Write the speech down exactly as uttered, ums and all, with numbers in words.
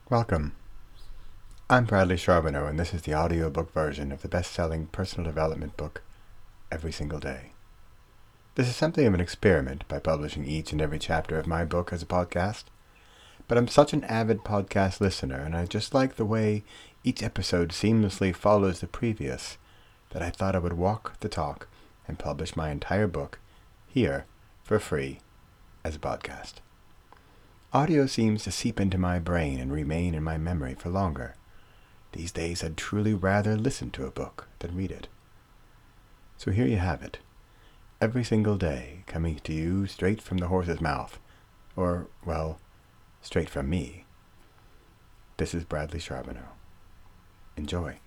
Welcome. I'm Bradley Charbonneau, and this is the audiobook version of the best-selling personal development book, Every Single Day. This is something of an experiment by publishing each and every chapter of my book as a podcast, but I'm such an avid podcast listener, and I just like the way each episode seamlessly follows the previous, that I thought I would walk the talk and publish my entire book here for free as a podcast. Audio seems to seep into my brain and remain in my memory for longer. These days I'd truly rather listen to a book than read it. So here you have it. Every single day, coming to you straight from the horse's mouth. Or, well, straight from me. This is Bradley Charbonneau. Enjoy.